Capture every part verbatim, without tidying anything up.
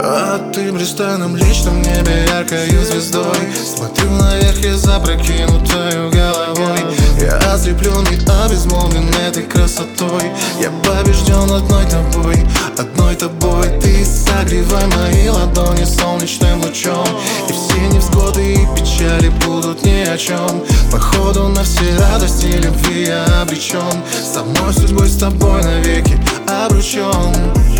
А ты блистая на Млечном небе яркою звездой. Смотрю наверх и запрокинутою головой. Я ослепленный, обезмолвен этой красотой. Я побежден одной тобой, одной тобой. Ты согревай мои ладони солнечным лучом, и все невзгоды и печали будут ни о чем. Походу на все радости любви я обречен. Со мной судьбой, с тобой навеки обручен.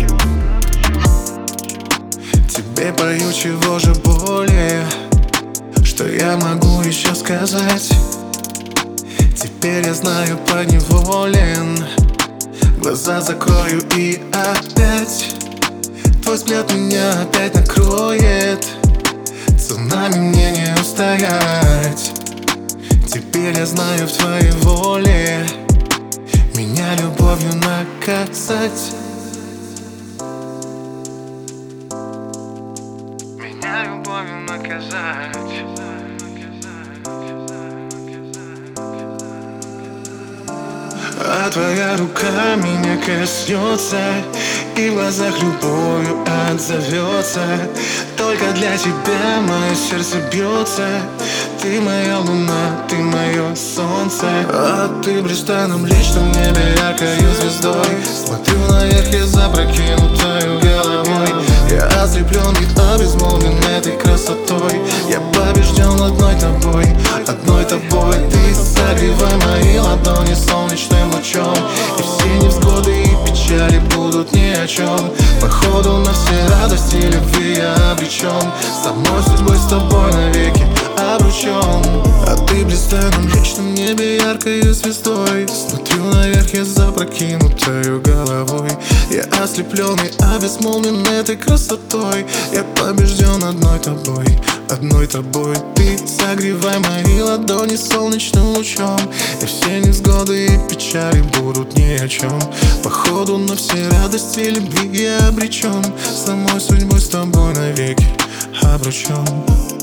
Тебе пою, чего же более, что я могу еще сказать? Теперь я знаю, подневолен. Глаза закрою и опять твой взгляд меня опять накроет. Цунами мне не устоять. Теперь я знаю, в твоей воле меня любовью наказать. Меня любовью наказать. А твоя рука меня коснется, и в глазах любовью отзовется. Только для тебя мое сердце бьется. Ты моя луна, ты мое солнце. А ты блистая на Млечном небе яркою звездой. Смотрю наверх и запрокинутою головой. Я ослепленный, обезмолвен этой красотой. Я побежден одной тобой, одной тобой. Ты согревай мои ладони солнечным лучом, и все невзгоды и печали будут ни о чем. Походу на все радости любви я обречен. Со мной судьбой, с тобой навеки обручен. А ты блистая на Млечном небе яркою звездой. Смотрю наверх я запрокинутою головой. Я ослепленный, обезмолвен этой красотой. Я побежден одной тобой, одной тобой. Ты согревай мои ладони солнечным лучом, и все невзгоды и печали будут ни о чем. Походу на все радости любви я обречен. Самой судьбой, с тобой навеки обручен.